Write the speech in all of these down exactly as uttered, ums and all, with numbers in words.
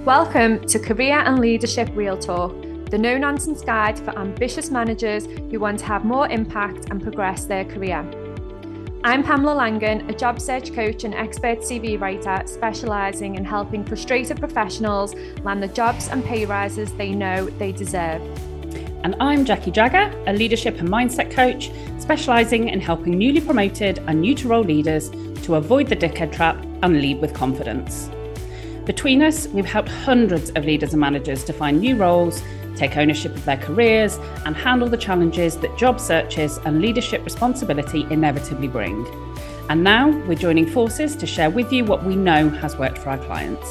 Welcome to Career and Leadership Real Talk, the no-nonsense guide for ambitious managers who want to have more impact and progress their career. I'm Pamela Langan, a job search coach and expert C V writer specialising in helping frustrated professionals land the jobs and pay rises they know they deserve. And I'm Jackie Jagger, a leadership and mindset coach specialising in helping newly promoted and new to role leaders to avoid the dickhead trap and lead with confidence. Between us, we've helped hundreds of leaders and managers to find new roles, take ownership of their careers, and handle the challenges that job searches and leadership responsibility inevitably bring. And now we're joining forces to share with you what we know has worked for our clients.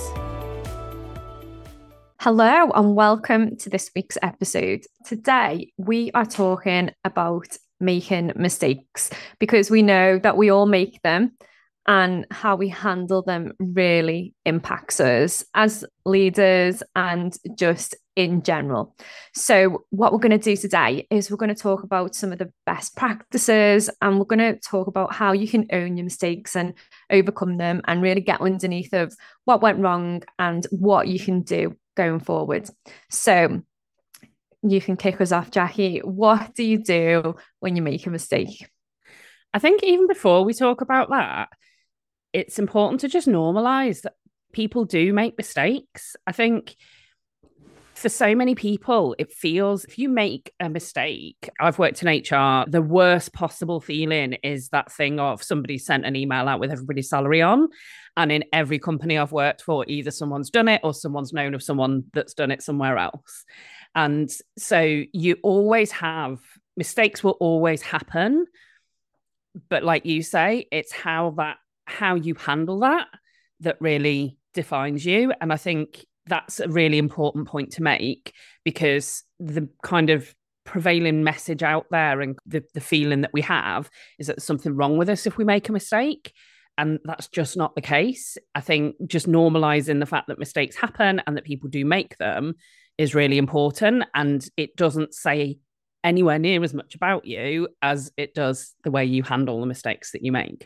Hello and welcome to this week's episode. Today, we are talking about making mistakes because we know that we all make them, and how we handle them really impacts us as leaders and just in general. So what we're going to do today is we're going to talk about some of the best practices, and we're going to talk about how you can own your mistakes and overcome them and really get underneath of what went wrong and what you can do going forward. So you can kick us off, Jackie. What do you do when you make a mistake? I think even before we talk about that, it's important to just normalize that people do make mistakes. I think for so many people, it feels if you make a mistake, I've worked in H R, the worst possible feeling is that thing of somebody sent an email out with everybody's salary on. And in every company I've worked for, either someone's done it or someone's known of someone that's done it somewhere else. And so you always have, mistakes will always happen. But like you say, it's how that how you handle that that really defines you. And I think that's a really important point to make, because the kind of prevailing message out there and the, the feeling that we have is that there's something wrong with us if we make a mistake. And that's just not the case. I think just normalizing the fact that mistakes happen and that people do make them is really important. And it doesn't say anywhere near as much about you as it does the way you handle the mistakes that you make.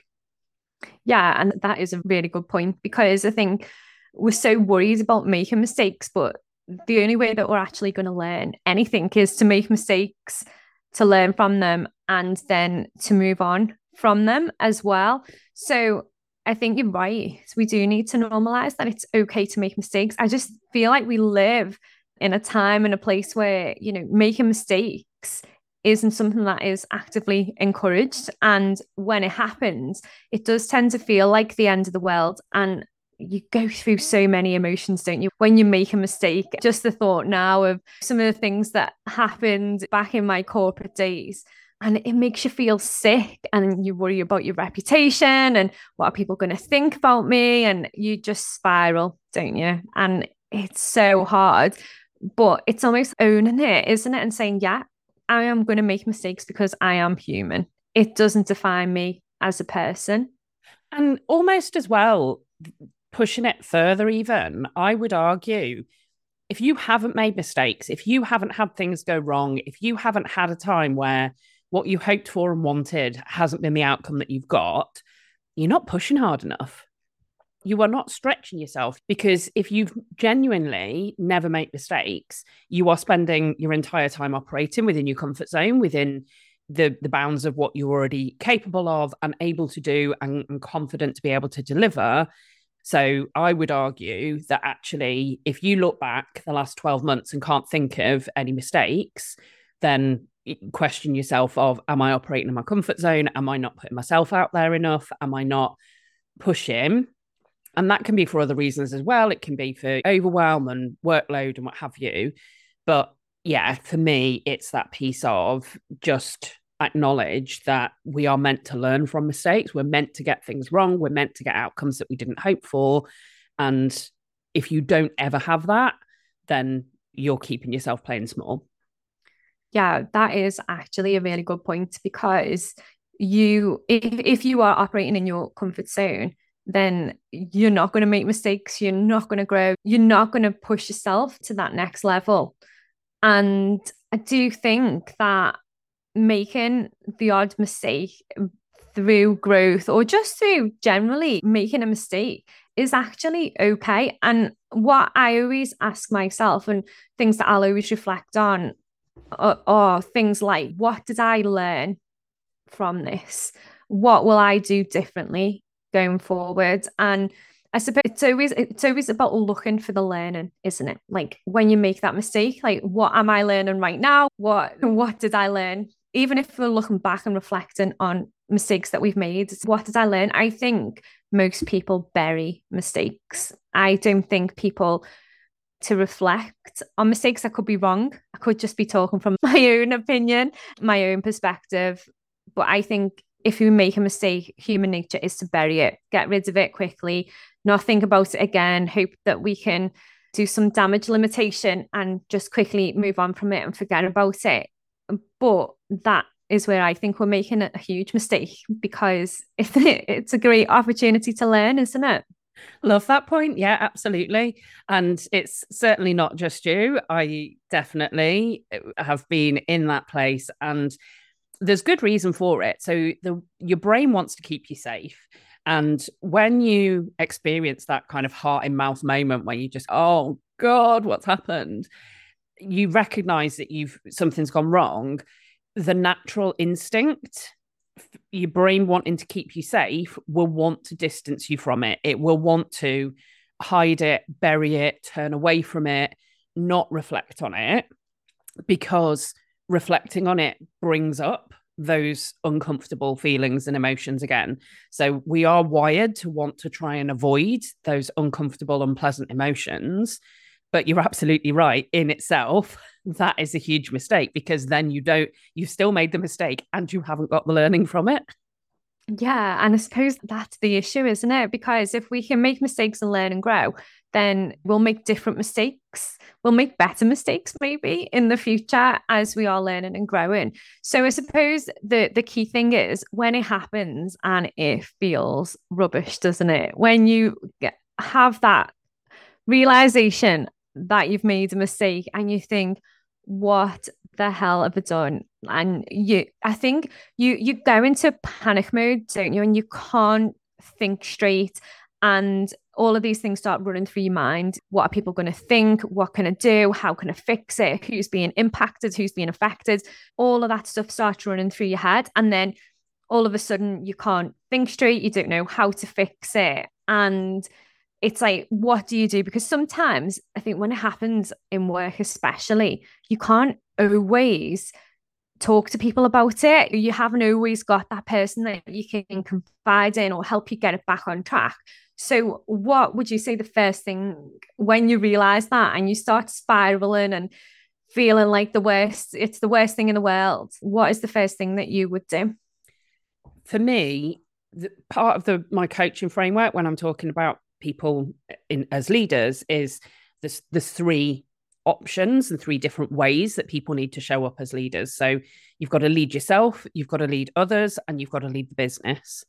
Yeah, and that is a really good point, because I think we're so worried about making mistakes, but the only way that we're actually going to learn anything is to make mistakes, to learn from them, and then to move on from them as well. So I think you're right. We do need to normalize that it's okay to make mistakes. I just feel like we live in a time and a place where, you know, making mistakes isn't something that is actively encouraged. And when it happens, it does tend to feel like the end of the world. And you go through so many emotions, don't you, when you make a mistake? Just the thought now of some of the things that happened back in my corporate days, and it makes you feel sick, and you worry about your reputation and what are people going to think about me, and you just spiral, don't you? And it's so hard, but it's almost owning it, isn't it? And saying, yeah, I am going to make mistakes because I am human. It doesn't define me as a person. And almost as well, pushing it further even, I would argue, if you haven't made mistakes, if you haven't had things go wrong, if you haven't had a time where what you hoped for and wanted hasn't been the outcome that you've got, you're not pushing hard enough. You are not stretching yourself, because if you've genuinely never made mistakes, you are spending your entire time operating within your comfort zone, within the, the bounds of what you're already capable of and able to do and, and confident to be able to deliver. So I would argue that actually, if you look back the last twelve months and can't think of any mistakes, then question yourself of, am I operating in my comfort zone? Am I not putting myself out there enough? Am I not pushing? And that can be for other reasons as well. It can be for overwhelm and workload and what have you. But yeah, for me, it's that piece of just acknowledge that we are meant to learn from mistakes. We're meant to get things wrong. We're meant to get outcomes that we didn't hope for. And if you don't ever have that, then you're keeping yourself playing small. Yeah, that is actually a really good point, because you, if, if you are operating in your comfort zone, then you're not going to make mistakes. You're not going to grow. You're not going to push yourself to that next level. And I do think that making the odd mistake through growth, or just through generally making a mistake, is actually okay. And what I always ask myself, and things that I'll always reflect on, are, are things like, what did I learn from this? What will I do differently going forward? And I suppose it's always it's always about looking for the learning, isn't it? Like when you make that mistake, like what am I learning right now? What what did I learn? Even if we're looking back and reflecting on mistakes that we've made, what did I learn? I think most people bury mistakes. I don't think people to reflect on mistakes. I could be wrong. I could just be talking from my own opinion, my own perspective. But I think if you make a mistake, human nature is to bury it, get rid of it quickly, not think about it again, hope that we can do some damage limitation and just quickly move on from it and forget about it. But that is where I think we're making a huge mistake, because it's a great opportunity to learn, isn't it? Love that point. Yeah, absolutely. And it's certainly not just you. I definitely have been in that place, and there's good reason for it. So the your brain wants to keep you safe. And when you experience that kind of heart in mouth moment where you just, oh God, what's happened? You recognize that you've something's gone wrong. The natural instinct, your brain wanting to keep you safe, will want to distance you from it. It will want to hide it, bury it, turn away from it, not reflect on it, because reflecting on it brings up those uncomfortable feelings and emotions again. So we are wired to want to try and avoid those uncomfortable, unpleasant emotions. But you're absolutely right. In itself, that is a huge mistake, because then you don't, you've still made the mistake and you haven't got the learning from it. Yeah. And I suppose that's the issue, isn't it? Because if we can make mistakes and learn and grow, then we'll make different mistakes. We'll make better mistakes maybe in the future as we are learning and growing. So I suppose the, the key thing is when it happens and it feels rubbish, doesn't it? When you get, have that realization that you've made a mistake and you think, what the hell have I done? And you, I think you you go into panic mode, don't you? And you can't think straight, and all of these things start running through your mind. What are people going to think? What can I do? How can I fix it? Who's being impacted? Who's being affected? All of that stuff starts running through your head, and then all of a sudden you can't think straight. You don't know how to fix it, and it's like, what do you do? Because sometimes I think when it happens in work, especially, you can't always talk to people about it. You haven't always got that person that you can confide in or help you get it back on track. So what would you say the first thing when you realize that and you start spiraling and feeling like the worst, it's the worst thing in the world, what is the first thing that you would do? For me, the, part of the my coaching framework when I'm talking about people in as leaders is this there's three options and three different ways that people need to show up as leaders. So you've got to lead yourself, you've got to lead others, and you've got to lead the business.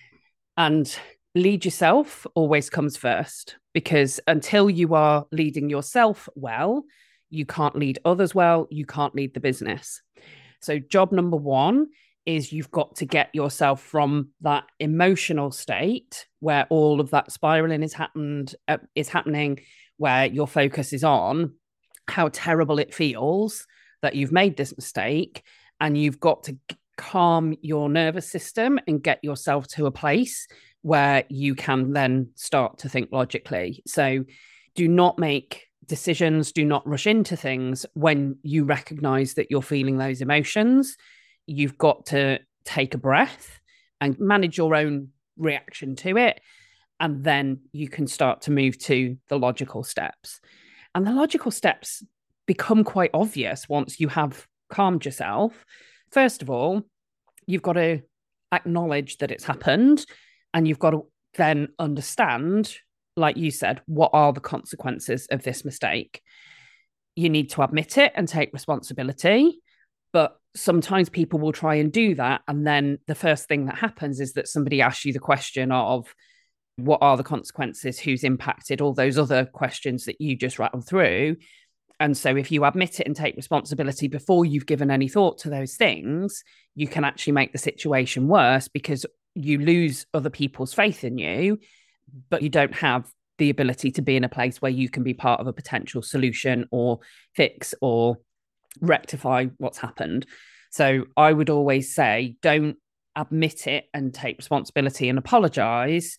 And lead yourself always comes first, because until you are leading yourself well, you can't lead others well, you can't lead the business. So job number one is you've got to get yourself from that emotional state where all of that spiraling is happened uh, is happening, where your focus is on how terrible it feels that you've made this mistake, and you've got to calm your nervous system and get yourself to a place where you can then start to think logically. So do not make decisions, do not rush into things when you recognize that you're feeling those emotions. You've got to take a breath and manage your own reaction to it. And then you can start to move to the logical steps. And the logical steps become quite obvious once you have calmed yourself. First of all, you've got to acknowledge that it's happened, and you've got to then understand, like you said, what are the consequences of this mistake? You need to admit it and take responsibility. But sometimes people will try and do that. And then the first thing that happens is that somebody asks you the question of, what are the consequences? Who's impacted? All those other questions that you just rattled through. And so if you admit it and take responsibility before you've given any thought to those things, you can actually make the situation worse, because you lose other people's faith in you. but you don't have the ability to be in a place where you can be part of a potential solution or fix or rectify what's happened. So I would always say, don't admit it and take responsibility and apologize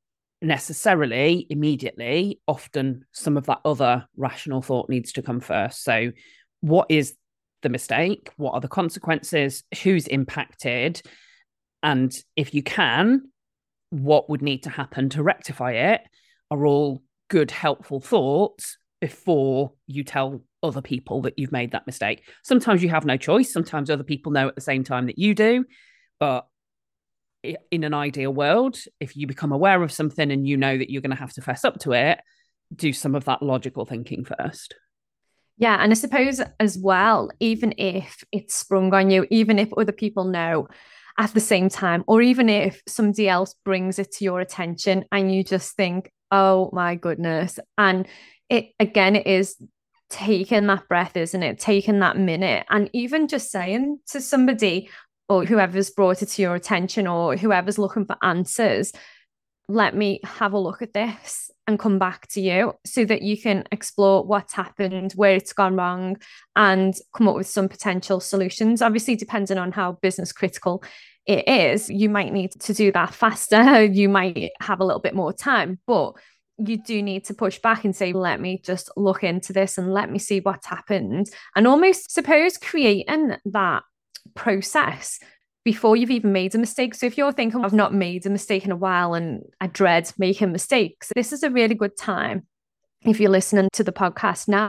necessarily immediately. Often some of that other rational thought needs to come first. So what is the mistake? What are the consequences? Who's impacted? And if you can, what would need to happen to rectify it are all good, helpful thoughts before you tell other people that you've made that mistake. Sometimes you have no choice. Sometimes other people know at the same time that you do. But in an ideal world, if you become aware of something and you know that you're going to have to fess up to it, do some of that logical thinking first. Yeah. And I suppose as well, even if it's sprung on you, even if other people know at the same time, or even if somebody else brings it to your attention and you just think, oh my goodness. And it, again, it is taking that breath, isn't it? Taking that minute and even just saying to somebody or whoever's brought it to your attention or whoever's looking for answers, let me have a look at this and come back to you so that you can explore what's happened, where it's gone wrong, and come up with some potential solutions. Obviously, depending on how business critical it is, you might need to do that faster. You might have a little bit more time, but you do need to push back and say, let me just look into this and let me see what's happened. And almost suppose creating that process before you've even made a mistake. So if you're thinking, I've not made a mistake in a while and I dread making mistakes, this is a really good time, if you're listening to the podcast now,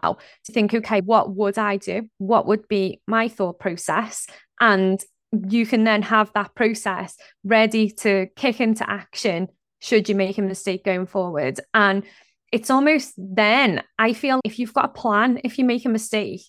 to think, okay, what would I do? What would be my thought process? And you can then have that process ready to kick into action should you make a mistake going forward. And it's almost then, I feel, if you've got a plan, if you make a mistake,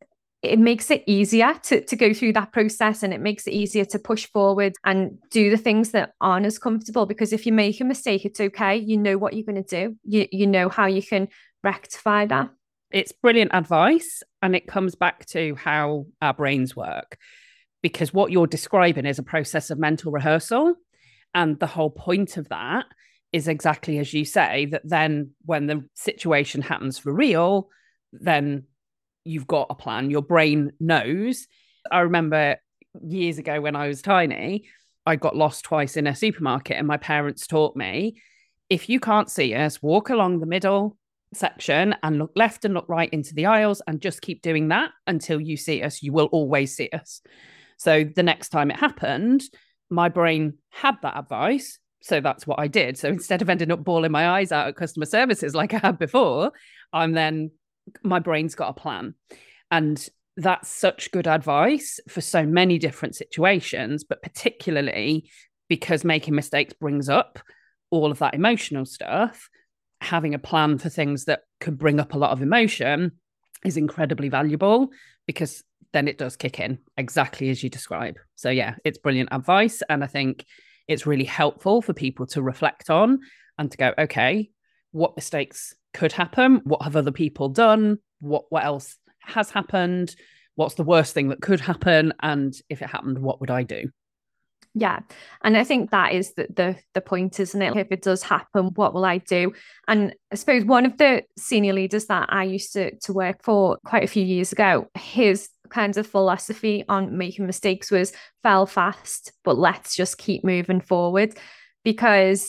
it makes it easier to, to go through that process, and it makes it easier to push forward and do the things that aren't as comfortable. Because if you make a mistake, it's okay. You know what you're going to do. You, you know how you can rectify that. It's brilliant advice. And it comes back to how our brains work, because what you're describing is a process of mental rehearsal. And the whole point of that is exactly as you say, that then when the situation happens for real, then you've got a plan. Your brain knows. I remember years ago when I was tiny, I got lost twice in a supermarket, and my parents taught me, if you can't see us, walk along the middle section and look left and look right into the aisles and just keep doing that until you see us. You will always see us. So the next time it happened, my brain had that advice. So that's what I did. So instead of ending up bawling my eyes out at customer services like I had before, I'm then my brain's got a plan. And that's such good advice for so many different situations, but particularly because making mistakes brings up all of that emotional stuff. Having a plan for things that could bring up a lot of emotion is incredibly valuable, because then it does kick in exactly as you describe. So yeah, it's brilliant advice. And I think it's really helpful for people to reflect on and to go, okay, what mistakes could happen? What have other people done? What what else has happened? What's the worst thing that could happen? And if it happened, what would I do? Yeah. And I think that is the, the the point, isn't it? If it does happen, what will I do? And I suppose one of the senior leaders that I used to, to work for quite a few years ago, his kind of philosophy on making mistakes was fail fast, but let's just keep moving forward. Because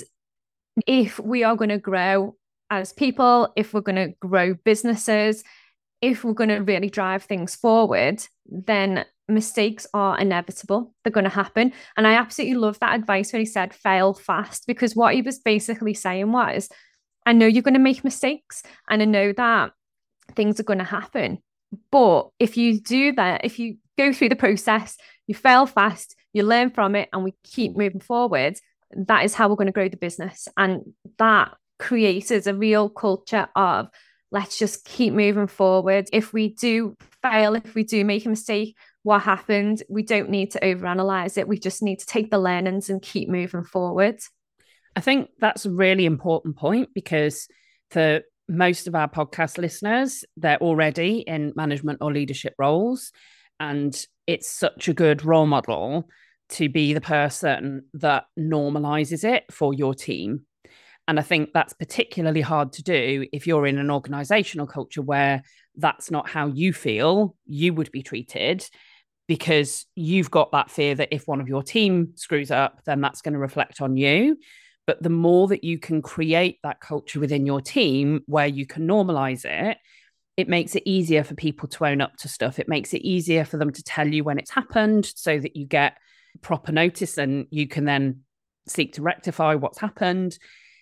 if we are going to grow as people, if we're going to grow businesses, if we're going to really drive things forward, then mistakes are inevitable. They're going to happen. And I absolutely love that advice when he said fail fast, because what he was basically saying was, I know you're going to make mistakes and I know that things are going to happen. But if you do that, if you go through the process, you fail fast, you learn from it, and we keep moving forward, that is how we're going to grow the business. And that creates a real culture of, let's just keep moving forward. If we do fail, if we do make a mistake, what happened? We don't need to overanalyze it. We just need to take the learnings and keep moving forward. I think that's a really important point, because for most of our podcast listeners, they're already in management or leadership roles. And it's such a good role model to be the person that normalizes it for your team. And I think that's particularly hard to do if you're in an organizational culture where that's not how you feel you would be treated, because you've got that fear that if one of your team screws up, then that's going to reflect on you. But the more that you can create that culture within your team where you can normalize it, it makes it easier for people to own up to stuff. It makes it easier for them to tell you when it's happened so that you get proper notice and you can then seek to rectify what's happened.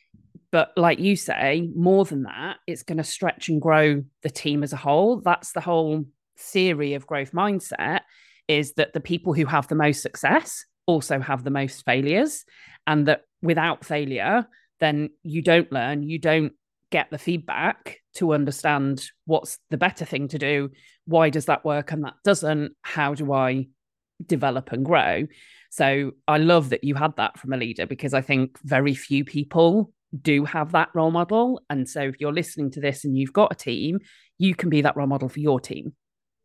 But like you say, more than that, it's going to stretch and grow the team as a whole. That's the whole theory of growth mindset, is that the people who have the most success also have the most failures, and that without failure, then you don't learn, you don't get the feedback to understand what's the better thing to do. Why does that work and that doesn't? How do I develop and grow? So I love that you had that from a leader, because I think very few people do have that role model. And so if you're listening to this and you've got a team, you can be that role model for your team.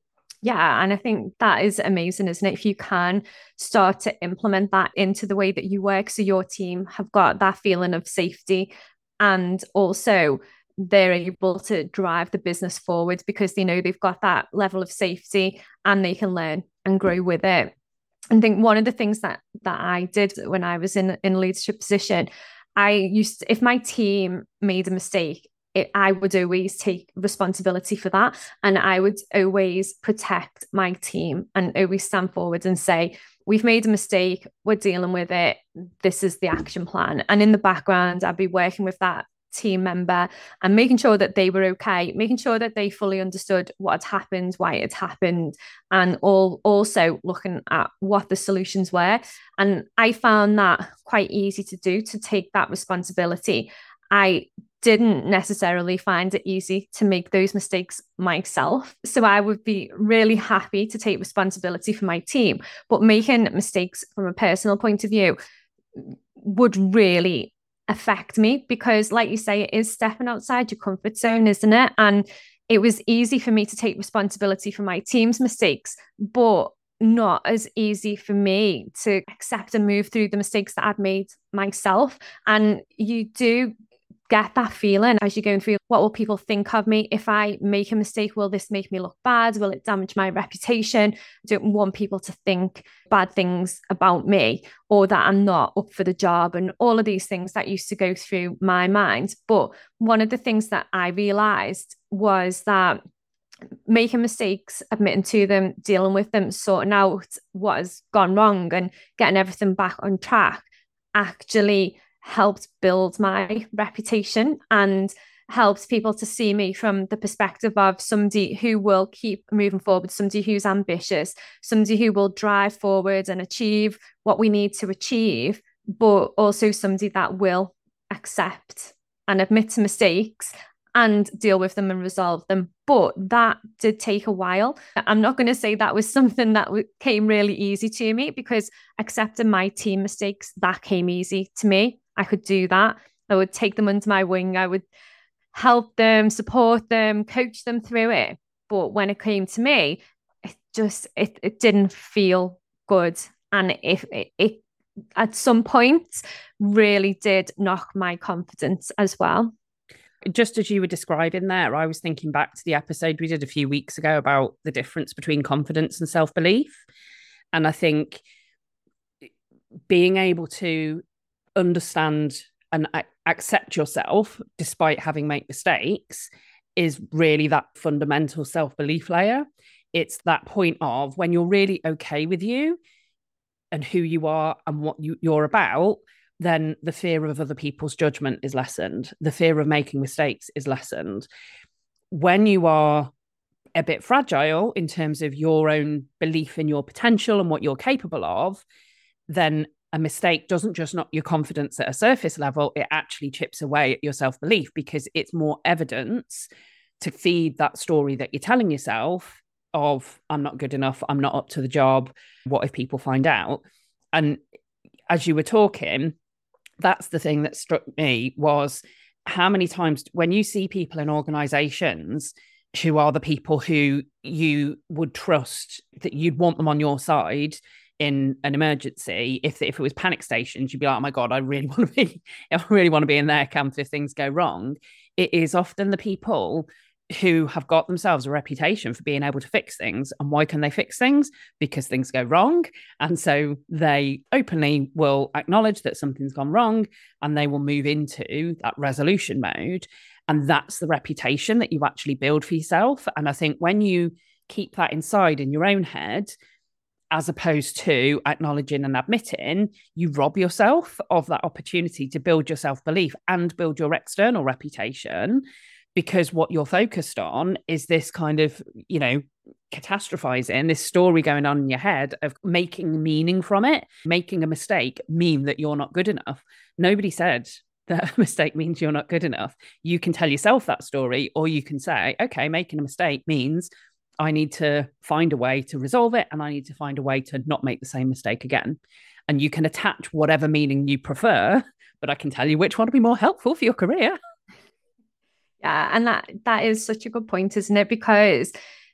Yeah, and I think that is amazing, isn't it? If you can start to implement that into the way that you work, so your team have got that feeling of safety, and also they're able to drive the business forward because they know they've got that level of safety and they can learn and grow with it. I think one of the things that that I did when I was in in a leadership position, I used to, if my team made a mistake, it, I would always take responsibility for that, and I would always protect my team and always stand forward and say, we've made a mistake, we're dealing with it, this is the action plan. And in the background, I'd be working with that team member and making sure that they were okay, making sure that they fully understood what had happened, why it had happened, and all also looking at what the solutions were. And I found that quite easy to do, to take that responsibility. I didn't necessarily find it easy to make those mistakes myself. So I would be really happy to take responsibility for my team, but making mistakes from a personal point of view would really affect me, because like you say, it is stepping outside your comfort zone, isn't it? And it was easy for me to take responsibility for my team's mistakes, but not as easy for me to accept and move through the mistakes that I'd made myself. And you do get that feeling as you're going through, what will people think of me if I make a mistake? Will this make me look bad? Will it damage my reputation? I don't want people to think bad things about me, or that I'm not up for the job, and all of these things that used to go through my mind. But one of the things that I realized was that making mistakes, admitting to them, dealing with them, sorting out what has gone wrong and getting everything back on track actually helped build my reputation and helps people to see me from the perspective of somebody who will keep moving forward, somebody who's ambitious, somebody who will drive forward and achieve what we need to achieve, but also somebody that will accept and admit to mistakes and deal with them and resolve them. But that did take a while. I'm not going to say that was something that came really easy to me, because accepting my team mistakes, that came easy to me. I could do that. I would take them under my wing. I would help them, support them, coach them through it. But when it came to me, it just, it, it didn't feel good. And if it, it, at some point, really did knock my confidence as well. Just as you were describing there, I was thinking back to the episode we did a few weeks ago about the difference between confidence and self-belief. And I think being able to understand and accept yourself despite having made mistakes is really that fundamental self-belief layer. It's that point of when you're really okay with you and who you are and what you, you're about, then the fear of other people's judgment is lessened. The fear of making mistakes is lessened. When you are a bit fragile in terms of your own belief in your potential and what you're capable of, then a mistake doesn't just knock your confidence at a surface level, it actually chips away at your self-belief, because it's more evidence to feed that story that you're telling yourself of, I'm not good enough, I'm not up to the job, what if people find out? And as you were talking, that's the thing that struck me, was how many times when you see people in organizations who are the people who you would trust, that you'd want them on your side, in an emergency, if if it was panic stations, you'd be like, oh my God, I really want to be, I really want to be in their camp if things go wrong. It is often the people who have got themselves a reputation for being able to fix things. And why can they fix things? Because things go wrong. And so they openly will acknowledge that something's gone wrong and they will move into that resolution mode. And that's the reputation that you actually build for yourself. And I think when you keep that inside in your own head, as opposed to acknowledging and admitting, you rob yourself of that opportunity to build your self-belief and build your external reputation, because what you're focused on is this kind of, you know, catastrophizing, this story going on in your head of making meaning from it, making a mistake mean that you're not good enough. Nobody said that a mistake means you're not good enough. You can tell yourself that story, or you can say, okay, making a mistake means I need to find a way to resolve it, and I need to find a way to not make the same mistake again. And you can attach whatever meaning you prefer, but I can tell you which one will be more helpful for your career. Yeah, and that that is such a good point, isn't it? Because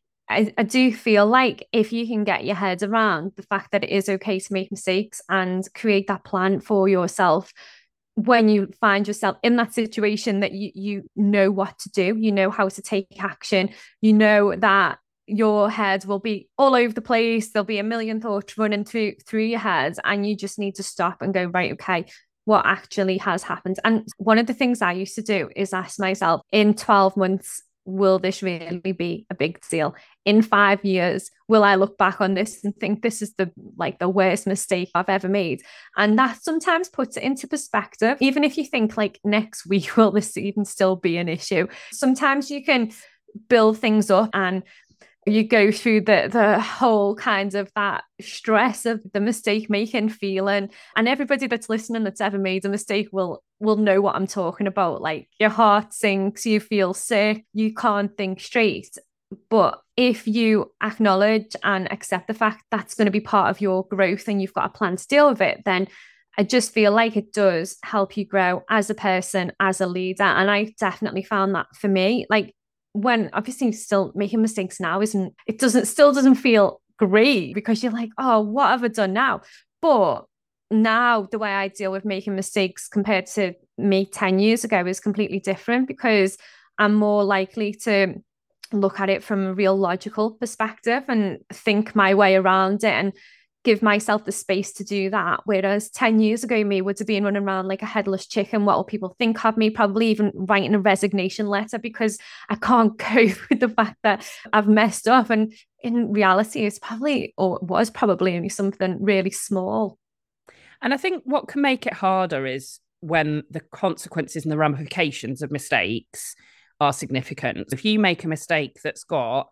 I, I do feel like if you can get your head around the fact that it is okay to make mistakes and create that plan for yourself, when you find yourself in that situation, that you you know what to do, you know how to take action, you know that your head will be all over the place, there'll be a million thoughts running through through your head, and you just need to stop and go, right, okay, what actually has happened? And one of the things I used to do is ask myself, in twelve months, will this really be a big deal? In five years, will I look back on this and think this is the like the worst mistake I've ever made? And that sometimes puts it into perspective. Even if you think like next week, will this even still be an issue? Sometimes you can build things up and you go through the the whole kind of that stress of the mistake making feeling, and everybody that's listening that's ever made a mistake will will know what I'm talking about. Like, your heart sinks, you feel sick, you can't think straight. But if you acknowledge and accept the fact that's going to be part of your growth and you've got a plan to deal with it, then I just feel like it does help you grow as a person, as a leader. And I definitely found that for me. Like, when obviously still making mistakes now isn't, it doesn't, still doesn't feel great, because you're like, oh, what have I done now? But now the way I deal with making mistakes compared to me ten years ago is completely different, because I'm more likely to look at it from a real logical perspective and think my way around it and give myself the space to do that. Whereas ten years ago, me would have been running around like a headless chicken. What will people think of me? Probably even writing a resignation letter, because I can't cope with the fact that I've messed up. And in reality, it's probably, or was probably only something really small. And I think what can make it harder is when the consequences and the ramifications of mistakes are significant. If you make a mistake that's got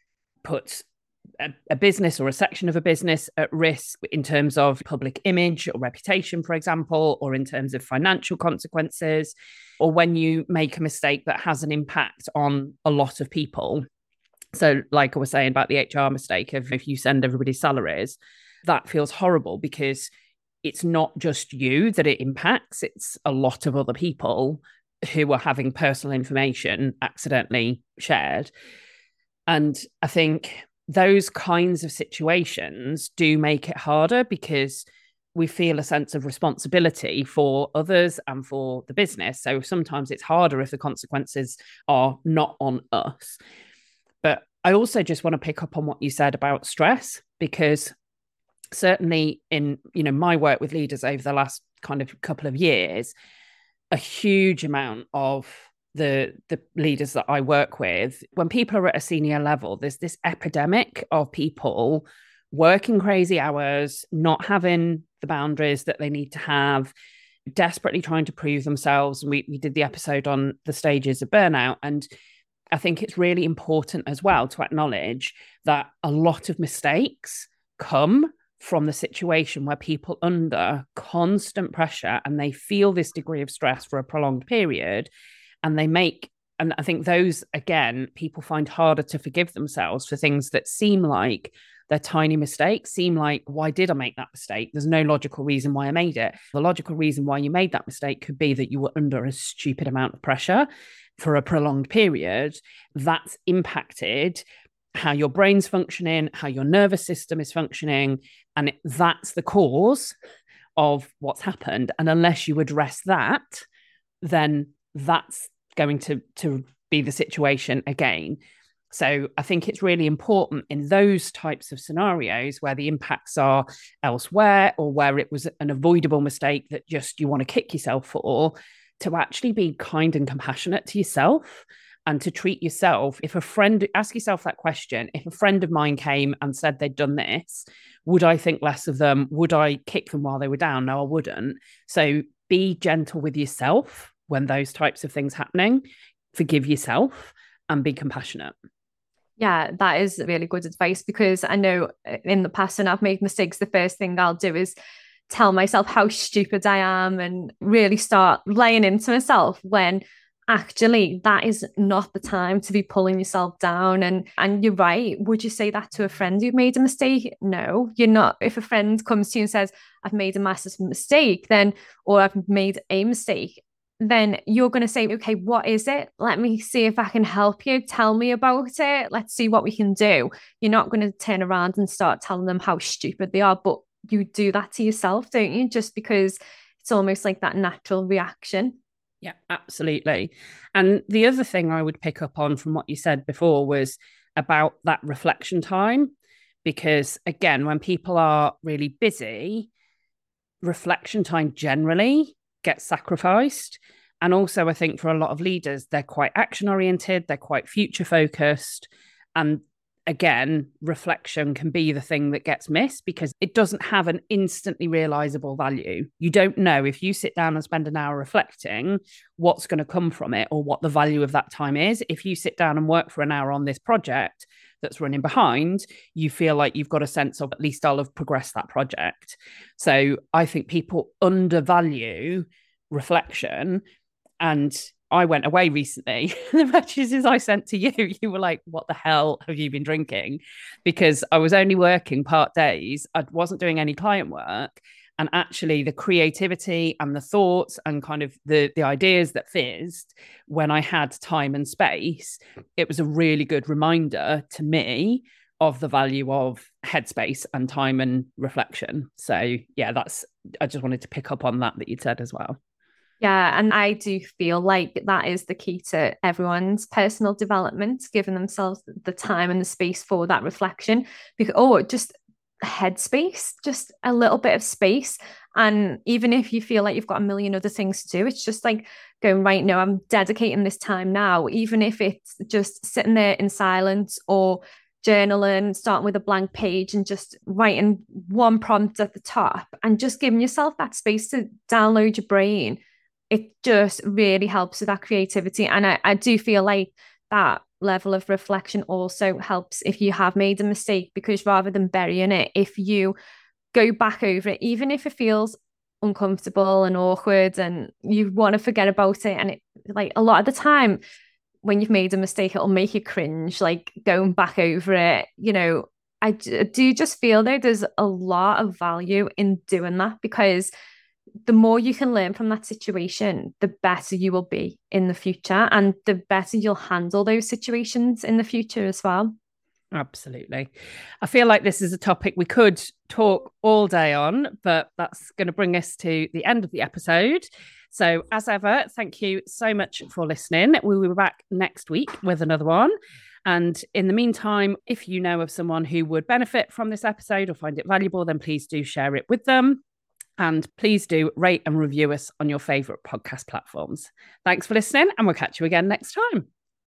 put a, a business or a section of a business at risk in terms of public image or reputation, for example, or in terms of financial consequences, or when you make a mistake that has an impact on a lot of people. So like I was saying about the H R mistake, of if you send everybody's salaries, that feels horrible, because it's not just you that it impacts, it's a lot of other people who are having personal information accidentally shared. And I think those kinds of situations do make it harder, because we feel a sense of responsibility for others and for the business. So sometimes it's harder if the consequences are not on us. But I also just want to pick up on what you said about stress, because certainly in, you know, my work with leaders over the last kind of couple of years, a huge amount of the the leaders that I work with, when people are at a senior level, there's this epidemic of people working crazy hours, not having the boundaries that they need to have, desperately trying to prove themselves. And we, we did the episode on the stages of burnout. And I think it's really important as well to acknowledge that a lot of mistakes come from the situation where people under constant pressure and they feel this degree of stress for a prolonged period, and they make, and I think those, again, people find harder to forgive themselves for things that seem like they're tiny mistakes, seem like, why did I make that mistake? There's no logical reason why I made it. The logical reason why you made that mistake could be that you were under a stupid amount of pressure for a prolonged period that's impacted how your brain's functioning, how your nervous system is functioning, and it, that's the cause of what's happened. And unless you address that, then that's going to, to be the situation again. So I think it's really important in those types of scenarios where the impacts are elsewhere, or where it was an avoidable mistake that just you want to kick yourself for, to actually be kind and compassionate to yourself, and to treat yourself. If a friend, ask yourself that question, if a friend of mine came and said they'd done this, would I think less of them? Would I kick them while they were down? No, I wouldn't. So be gentle with yourself when those types of things happening. Forgive yourself and be compassionate. Yeah, that is really good advice, because I know in the past when I've made mistakes, the first thing I'll do is tell myself how stupid I am and really start laying into myself, when actually that is not the time to be pulling yourself down. And and you're right. Would you say that to a friend who made a mistake? No, you're not. If a friend comes to you and says, I've made a massive mistake, then, or I've made a mistake, then you're going to say, okay, what is it? Let me see if I can help you. Tell me about it. Let's see what we can do. You're not going to turn around and start telling them how stupid they are, but you do that to yourself, don't you? Just because it's almost like that natural reaction. Yeah, absolutely. And the other thing I would pick up on from what you said before was about that reflection time. Because again, when people are really busy, reflection time generally gets sacrificed. And also, I think for a lot of leaders, they're quite action oriented, they're quite future focused. And again, reflection can be the thing that gets missed because it doesn't have an instantly realizable value. You don't know, if you sit down and spend an hour reflecting, what's going to come from it or what the value of that time is. If you sit down and work for an hour on this project that's running behind, you feel like you've got a sense of, at least I'll have progressed that project. So I think people undervalue reflection. And I went away recently. The messages I sent to you, you were like, what the hell have you been drinking? Because I was only working part days. I wasn't doing any client work. And actually the creativity and the thoughts and kind of the, the ideas that fizzed when I had time and space, it was a really good reminder to me of the value of headspace and time and reflection. So yeah, that's, I just wanted to pick up on that that you'd said as well. Yeah, and I do feel like that is the key to everyone's personal development, giving themselves the time and the space for that reflection. Because, oh, just headspace, just a little bit of space. And even if you feel like you've got a million other things to do, it's just like going, right, no, I'm dedicating this time now, even if it's just sitting there in silence or journaling, starting with a blank page and just writing one prompt at the top and just giving yourself that space to download your brain. It just really helps with that creativity. And I, I do feel like that level of reflection also helps if you have made a mistake, because rather than burying it, if you go back over it, even if it feels uncomfortable and awkward and you want to forget about it, and it, like a lot of the time when you've made a mistake, it'll make you cringe, like going back over it. You know, I do just feel though there's a lot of value in doing that, because the more you can learn from that situation, the better you will be in the future and the better you'll handle those situations in the future as well. Absolutely. I feel like this is a topic we could talk all day on, but that's going to bring us to the end of the episode. So as ever, thank you so much for listening. We will be back next week with another one. And in the meantime, if you know of someone who would benefit from this episode or find it valuable, then please do share it with them. And please do rate and review us on your favourite podcast platforms. Thanks for listening, and we'll catch you again next time.